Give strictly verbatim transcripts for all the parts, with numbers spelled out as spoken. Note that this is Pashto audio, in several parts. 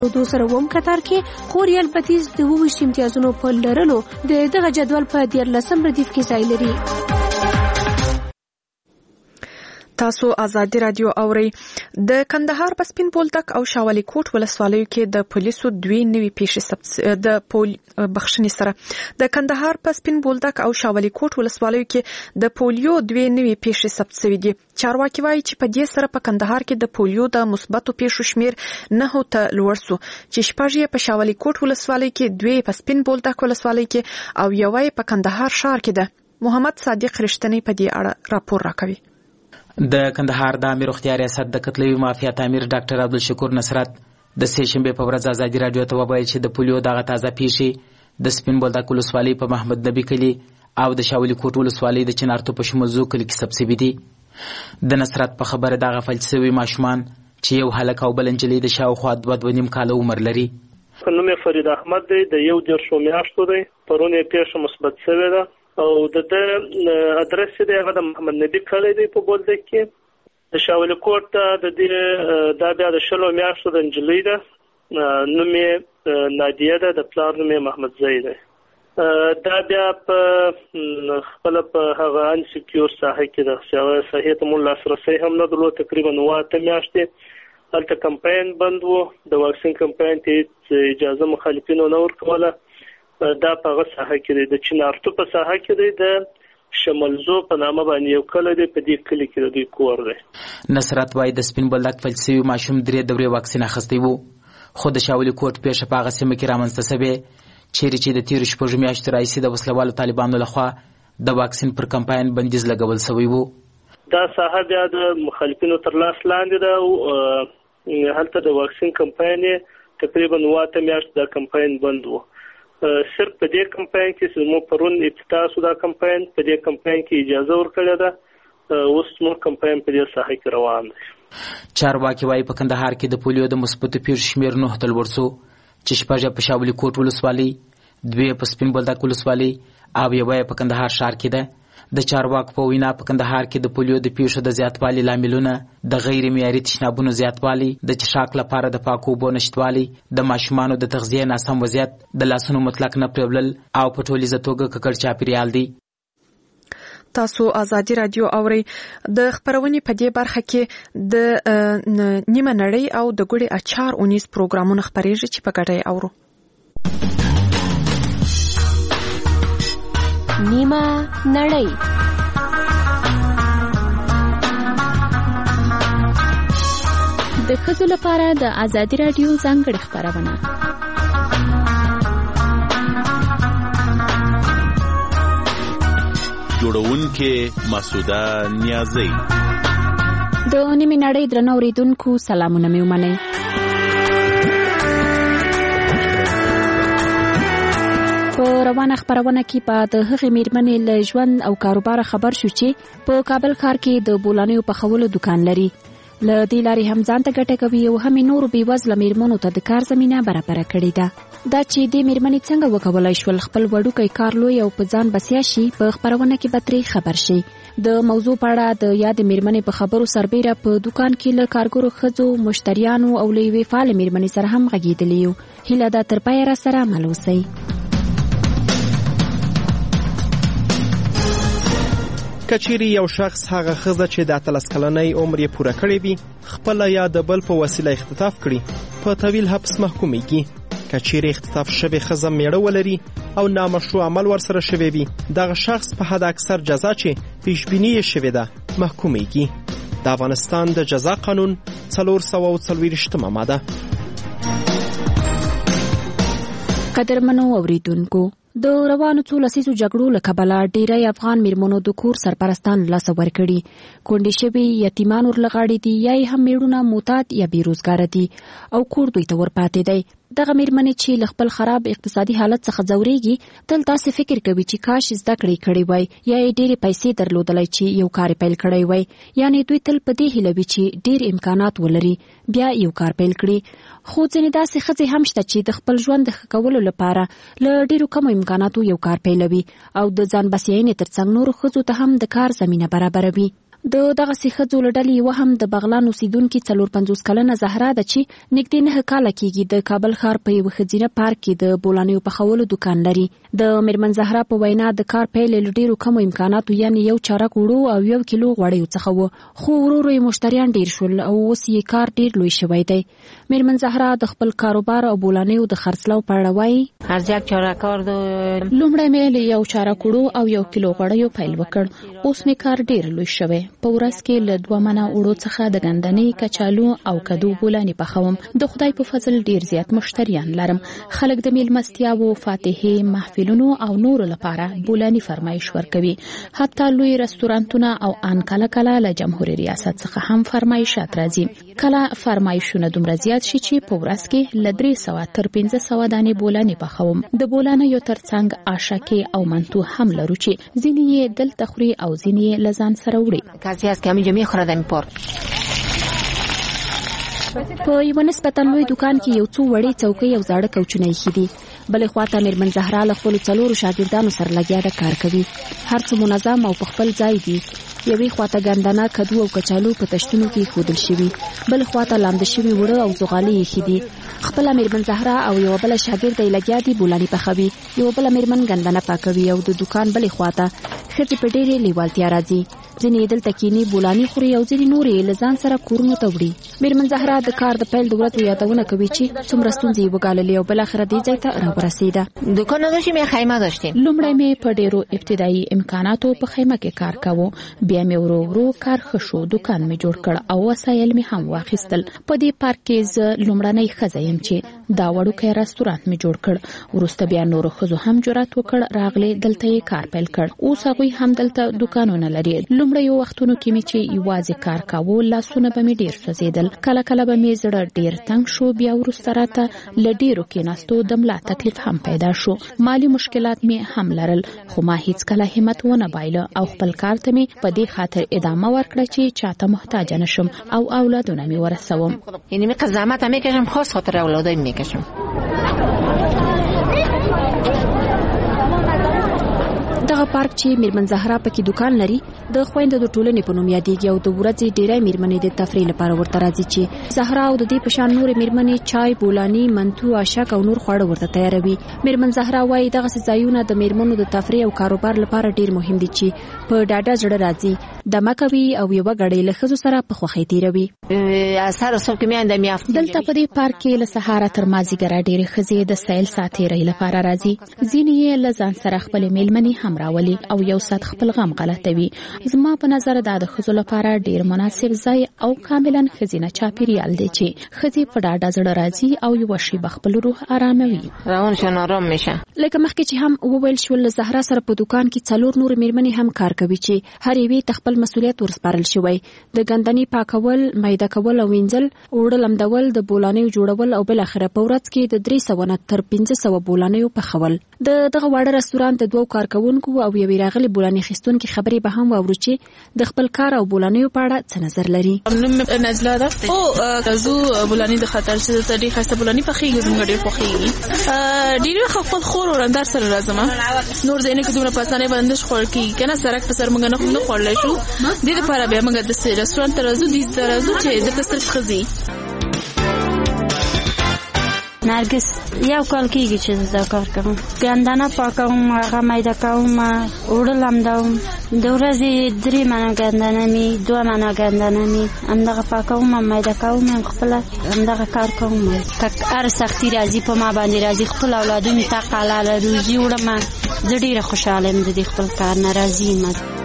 دو سره ووم کتار کې خو ریال بتیس د اووه امتیازونو په لرلو د دغه جدول په دیارلسم ردیف کې ځای لري. تاسو آزادي رادیو اورئ. د کندهار په سپین بولدک او شاولی کوټ ولسوالیو کې د پولیسو دوی نوي پیښې د پول بخښنې سره د کندهار په سپین بولدک او شاولی کوټ ولسوالیو کې د پولیو دوی نوي پیښې ثبت شوې دي. چارواکي وایي چې په دې سره په کندهار کې د پولیو د مثبتو پیښو شمیر نه ته لوړ سو چې شپږ یې په شاولی کوټ ولسوالۍ کې، دوی په سپین بولدک ولسوالۍ کې او یو یې په کندهار ښار کې ده. محمد صادق رښتینی په دې اړه راپور راکوي. د کندهار د امیر اختیار ریاست د قتلوي مافیا امیر ډاکټر عبدالشکور نصرت د سې شنبې په ورځ ازادي رادیو ته وویل چې د پولیو دغه تازه پیښې د سپین بولدک ولسوالۍ په محمد نبی کلي او د شاولی کوټ ولسوالۍ د چنارتو په شموزو کلي کې ثبت شوي دي. د نصرت په خبره دغه فلج شوي ماشومان چې یو هلک او بل نجلۍ د شاوخوا دوه دوه نیم کاله عمر لري. نوم یې فرید احمد دی، د یو دېرشو میاشتو دی. پرون یې پیښه مثبت شوې ده او د د ادرس دی هغه د محمد نبی کلی دی په بولدک کې. د شاولی کوټ د دې دا بیا د شلو میاشتو د نجلۍ ده، نوم یې نادیه ده، د پلار نوم یې محمد زی دی. دا بیا په خپل په هغه ان سکیور ساحه کې ده چې هغه ساحې ته مون لاسرسی هم نه درلود. تقریبا اووه اته میاشتې هلته کمپاین بند و، د واکسین کمپاین ته اجازه مخالفینو نه ورکوله. دا په هغه ساحه کې دی، د چنارتو په ساحه کې دی، د شملزو په نامه باندې یو کلی دی، په دې کلي کې د دوی کور دی. نصرت وایي د سپین بولدک فلج شوي ماشوم درې دورې واکسین اخیستی و، خو د شاولی کوټ پیښه په هغه سیمه کې رامنځته شوې چیرې چې د تیرو شپږو میاشتو راهیسې د وسلوالو طالبانو لخوا د واکسین پر کمپاین بندیز لګول شوی و. دا ساحه بیا د مخالفینو تر لاس لاندې ده او هلته د واکسین کمپاین تقریبا اووه اته میاشتې دا کمپاین بند و. صرف په دې کمپاین کې چې موږ پرون افتتاح شو دا کمپاین، په دې کمپاین کې اجازه ورکړې ده، اوس موږ کمپاین په دې ساحه کې روان دی. چارواکي وایي په کندهار کې د پولیو د مثبتو پیښو شمیر نه ته لوړ سو چې شپږ په شاولی کوټ ولسوالۍ، دوی په سپین بولدک ولسوالۍ او یو په کندهار ښار کې ده. د چارواکو په وینا په کندهار کې د پولیو د پیښو د زیاتوالي لاملونه د غیر معیاري تشنابونو زیاتوالی، د څښاک لپاره د پاکو اوبو نشتوالی، د ماشومانو د تغذیې ناسم وضعیت، د لاسونو مطلق نه پریولل او په ټولیزه توګه ککړ چاپیریال دی. تاسو آزادي رادیو اورئ. د خبرونې په دې برخه کې د نیمه نړۍ او د ګوړې اچار اونیز پروګرامونه خبرېږي چې په ګډه یې اورو. نیمه نړۍ. د ښځو لپاره د آزادي رادیو ځانګړې خبرونه. جوړونکې مسعوده نیازی. د نیمه نړۍ درنو اوریدونکو سلامونه مې ومنئ. په روانه خبرونه کې په د هغې میرمنې له ژوند او کاروبار خبر شو چې په کابل ښار کې د بولانیو پخولو دکان لري. له دې لارې هم ځان ته ګټه کوي او هم نورو بېوزله میرمنو ته د کار زمینه برابره کړې ده. دا چې دې میرمنې څنګه وکولای شول خپل وړوکی کار لوی او په ځان بسیا شي، په خبرونه کې به ترې خبر شي. د موضوع په اړه د یاد میرمنې په خبرو سربیره په دکان کې له کارګرو ښځو، مشتریانو او له یوې فعالې میرمنې سره هم غږېدلې یو. هیله ده تر پایه راسره عمل اوسئ. کچېرې یو شخص هغه ښځه چې د اتلس کلنۍ عمر یې پوره کړی وي خپله یا د بل په وسیله اختطاف کړي په طویل حبس محکومیږي. کچېرې اختطاف شوې ښځه میړه ولري او نامشروع عمل ورسره شوی وي، دغه شخص په حد اکثر جزا چې پیشبیني یې شوې ده محکومیږي. د افغانستان د جزا قانون څلور سوه او څلوېښتمه ماده. قدرمنو اوریدونکو، د روانو څو لسیزو جګړو له کبله ډیری افغان میرمنو د کور سرپرستان لاسه ورکړي. کونډې شوي یتیمان ورلغاړي دي یا یې هم میړونه معتاد یا بیروزګاره دي او کور دوی ته ورپاتې دی. دغه میرمنې چې له خپل خراب اقتصادي حالت څخه ځورېږي تل داسې فکر کوي چې کاش زده کړې کړې وای یا یې ډېرې پیسې درلودلی چې یو کار پیل کړی وای. یعنې دوی تل په دې هیله وي چې ډېر امکانات ولري بیا یو کار پیل کړي. خو ځینې داسې ښځې هم شته چې د خپل ژوند د ښه کولو لپاره له ډېرو کمو امکاناتو یو کار پیلوي او د ځان بسیاینې ترڅنګ نورو ښځو ته هم د کار زمینه برابروي. د دغه ښځو له ډلې یوه هم د بغلان اوسیدونکې څلور پنځوس کلنه زهرا ده چې نږدې نهه کاله کېږي د کابل ښار په یوه ښځینه پارک کې د بولانیو پخولو دکان لري. د میرمن زهرا په وینا د کار پیل له ډېرو کمو امکاناتو یعنې یو چارک وړو او یو کیلو غوړیو څخه و، خو ورو ورو یې مشتریان ډېر شول او اوس یې کار ډېر لوی شوی دی. میرمن زهرا د خپل کاروبار او بولانیو د خرڅلاو په اړه وایي: لومړی مې له یو چارک وړو او یو کیلو غوړیو پیل وکړ، اوس مې کار ډېر لوی شوی. په ورځ کې له دوه منه وړو څخه د ګندنې، کچالو او کدو بولاني پخوم. د خدای په فضل ډېر زیات مشتریان لرم. خلک د میلمستیاوو، فاتحې، محفلونو او نورو لپاره بولاني فرمایش ورکوي. حتی لوی رستورانتونه او ان کله کله له جمهوریت ریاست څخه هم فرمایشات راځي. کله فرمایشونه دومره زیات شي چې په ورځ کې له درې سوه تر پنځه سوه دانې بولاني پخوم. د بولانیو ترڅنګ آشکې او منتو هم لرو چې ځینې یې دلته خوري او ځینې یې له ځان سره وړي. کسی هست که همینجا میخوره در این پارک. په یو نسبتا لوی دکان کې یو څو وړې څوکۍ او زاړه کوچونه ایښي دي. بلې خواته میرمن زهرا له خپلو څلورو شاګردانو سره لګیا ده، کار کوي. هر څه منظم او په خپل ځای دي. یوې خواته ګندنه، کدو او کچالو په تشتونو کې ایښودل شوي، بلې خواته لامده شوي وړه او زغالې ایښي دي. خپله میرمن زهرا او یوه بله شاګرده یې لګیا دي بولاني پخوي، یوه بله میرمن ګندنه پاکوي او د دکان بلې خواته ښځې په ډېرې لیوالتیا راځي. ځینې دلته کینی بولاني خوري او ځینې نورې له ځان سره کورونو ته وړي. میرمن زهرا د کار د پیل د ورځو یادونه کوي چې څومره ستونزې یې وګاللې او بالاخره دې ځای ته راورسېده. دکان نداشتیم یا خیمه داشتیم. لومړی مې په ډېرو ابتدایي امکاناتو په خیمه کې کار کوو، بیا مې ورو ورو کار ښه شو، دکان مې جوړ کړ او وسایل مې هم واخیستل. په دې پارک کې زه لومړنۍ ښځه یم چې دا وړوکی رستورانت مې جوړ کړ. وروسته بیا نورو ښځو هم جرأت وکړ، راغلې دلته یې کار پیل کړ. اوس هغوی هم دلته دکانونه لري. لومړیو وختونو کې مې چې یوازې کار کاوه، لاسونه به مې ډېر سوځېدل. کله کله به مې زړه ډېر تنګ شو. بیا وروسته راته له ډېرو کېناستو د ملا تکلیف هم پیدا شو. مالی مشکلات مې هم لرل، خو ما هیڅکله همت ونه بایله او خپل کار ته مې په دې خاطر ادامه ورکړه چې چاته محتاج نشم او اولادونه مې ورسوم. یعنی می زحمت هم میکشم، خاص خاطر اولادای میکشم. دغه پارک چې میرمن زهرا پکې دکان لري د خويندو د ټولنې په نوم یادېږي او د ورځې ډېری میرمنې د تفریح لپاره ورته راځي چې زهرا او د دې په شان نورې میرمنې چای، بولاني، منتو، آشک او نور خواړه ورته تیاروي. میرمن زهرا وایي دغسې ځایونه د میرمنو د تفریح او کاروبار لپاره ډېر مهم دي چې په ډاډه زړه راځي، دمه کوي او یوه ګړۍ له ښځو سره په خوښۍ تېروي. دلته په دې پارک کې له سهاره تر مازدیګره ډېرې ښځې د سیل ساتېرۍ لپاره راځي. ځینې یې له ځان سره خپلې میلمنې هم راولي او یو ساعت خپل غم غلطوي. زما په نظر دا د ښځو لپاره ډېر مناسب ځای او کاملا ښځینه چاپیریال دی چې ښځې په ډاډه زړه راځي او یوه شیبه خپل روح آراموي. روانشان آرام میشه. لکه مخکې چې هم وویل شول، زهرا سره په دکان کې څلور نور میرمنې هم کار کوي چې هر یوې ته خپل مسؤلیت ورسپارل شوی. د ګندنې پاکول، میده کول او وینځل، اوړه لمدول، د بولانیو جوړول او بالاخره په ورځ کې د درې سوه نه تر پنځه سوه بولانیو پخول. د دغه واړه رستورانت د دوو کارکوونکو او یوې راغلې بولاني اخیستونکې خبرې به هم واورو چې د خپل کار او بولانیو په اړه څه نظر لري. نوم نجلا ده. او زه بولاني د خاطر چې د ډېر ښایسته بولاني پخېږي، زموږ ډېر خوښېږي. ډېر خپل خور ورندار سره راځم. نور ځایونه کې دومره په اسانۍ باندې نشي خوړل کېږي که نه، سړک په سر موږ نه خوړلی شو. دې دپاره بیا موږ داسې رسټورانټ ته راځو، دې ته راځو چې دلته صرف ښځې. نرګس یو کال کېږي چې زه دا کار کوم. ګندنه پاکوم، هغه میده کوم، اوړه لمدوم. د ورځې درې منه ګندنه مې، دوه منه ګندنه مې همدغه پاکوم، میده کوم، خپله همدغه کار کوم. که هر سختي راځي په ما باندې راځي، خپل اولادونو ته حلاله روزي وړم. زه ډېره خوشحاله یم د دې خپل کار نه راضي یم.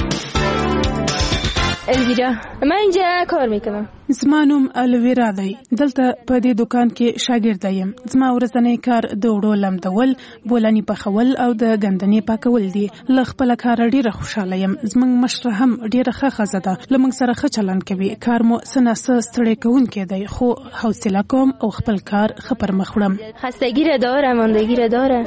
الویرا، من اینجا کار میکنم. زما نوم الویرا دی. دلته په دې دکان کې شاګرد یم. زما ورځنی کار د وړو لمدول، بولاني پخول او د ګندنې پاکول دي. له خپل کار ډیره خوشاله یم. زموږ مشره هم ډیره ښه ښځه ده، له موږ سره ښه چلند کوي. کار مو څه نه څه ستړی کوونکی دی، خو حوصله کوم او خپل کار ښه پر مخ وړم. خستگی را داره، ماندگی را داره.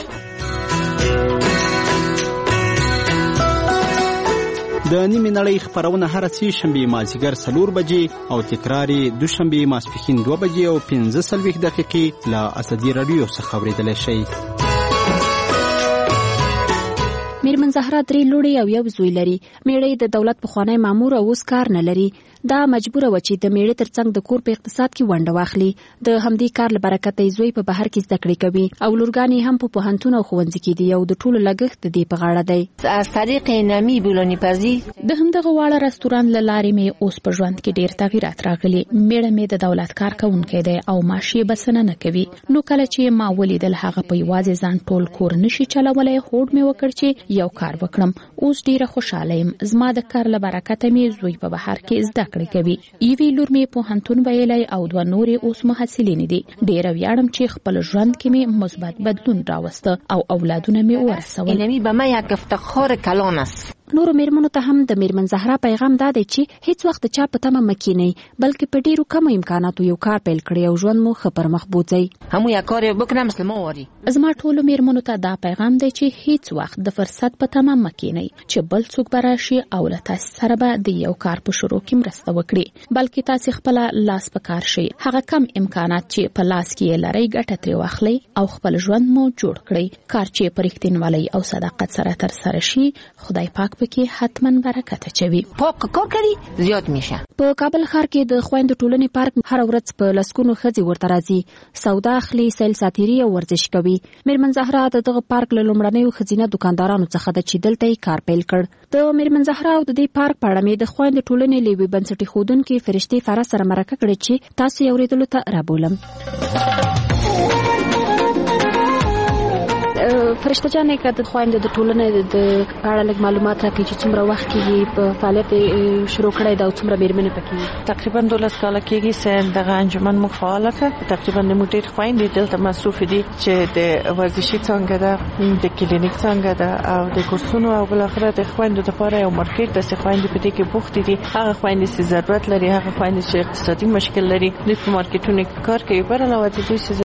د نیمې نړۍ خپرونه هره سې شنبې مازدیګر څلور بجې او تکرار یې دوشنبې ماسپښین دوه بجې او پنځه څلوېښت دقیقې له ازادي راډیو څخه اورېدلی شئ. میرمن زهرا درې لوڼې او یو زوی لري. میړه د دولت پخوانی مامور او اوس کار نه لري. دا مجبوره و چې د میړه ترڅنګ د کور په اقتصاد کې ونډه واخلي. د همدې کار له برکته زوی په بهر کې زده کړې کوي او لورګانې هم په پوهنتون او ښوونځي کې دي او د ټولو لګښت د دې په غاړه دی. از طریق نمی بولانی پزی د همدغه واړه رستوران له لارې مې اوس په ژوند کې ډېر تغیرات راغلي. میړه مې د دولت کار کوونکی دی او معاش یې بسنه نه کوي. نو کله چې ما ولیدل هغه په یوازې ځان ټول کور نشي چلولی، هوډ مې وکړ چې یو کار وکړم. اوس ډېره خوشاله یم. زما د کار له برکته مې زوی په بهر کې زده کړې کوي. یوې لور مې پوهنتون ویلی او دوه نورې اوس محصلینې دي. ډېره ویاړم چې خپل ژوند کې مې مثبت بدلون راوسته او اولادونه مې ورسول. اینمی به ما یک افتخار کلان است. نورو میرمنو ته هم د میرمن زهرا پیغام دا دی چې هیڅ وخت چا په تمه مکینئ، بلکې په ډیرو کم امکاناتو یو کار پیل کړئ او ژوند مو ښه پر مخ بوځئ. همو یک کار وکړم مثل ما واري. زما ټولو میرمنو ته دا پیغام دی چې هیڅ وخت د فرصت په تمه مکینئ چې بل څوک به راشي او له تاسې سره به د یو کار په شروع کې مرسته وکړي، بلکې تاسې خپله لاس په کار شئ. هغه کم امکانات چې په لاس کې یې لرئ ګټه ترې واخلئ او خپل ژوند مو جوړ کړئ. کار چې په رښتینولۍ او صداقت سره ترسره شي، خدای پاک پکې حتما برکت اچوي. پاک کار کړي زیات میشه. په کابل ښار کې د خویندو ټولنې پارک هر ورځ په لسګونو ښځې ورته راځي، سودا اخلي، سیل ساتیري او ورزش کوي. میرمن زهرا د دغه پارک له لومړنیو ښځینه دکاندارانو څخه ده چې دلته یې کار پیل کړ. د میرمن زهرا او د دې پارک په اړه مې د خویندو ټولنې له یوې بنسټي ښودونکې فرشتې فرا سره مرکه کړې چې تاسو یې اورېدلو ته رابولم. فرشته جانې که د خویندو د ټولنې د اړه لږ معلومات راکړي چې څومره وخت کېږي په فعالیت شروع کړی ده او څومره میرمنې پکې؟ تقریبا دولس کاله کېږي چې دغه انجمن موږ فعاله کړه. تقریبا موږ ډېر خویندې دلته مصروفې دي چې د ورزشي څانګه ده، د کلینیک څانګه ده او د کورسونو او بالاخره د خویندو لپاره یو مارکیټ داسې خویندې په دې کې بوختې دي. هغه خویندې چې ضرورت لري، هغه خویندې چې اقتصادي مشکل لري، دوی په مارکیټونو کې کار کوي. بر علاوه د دې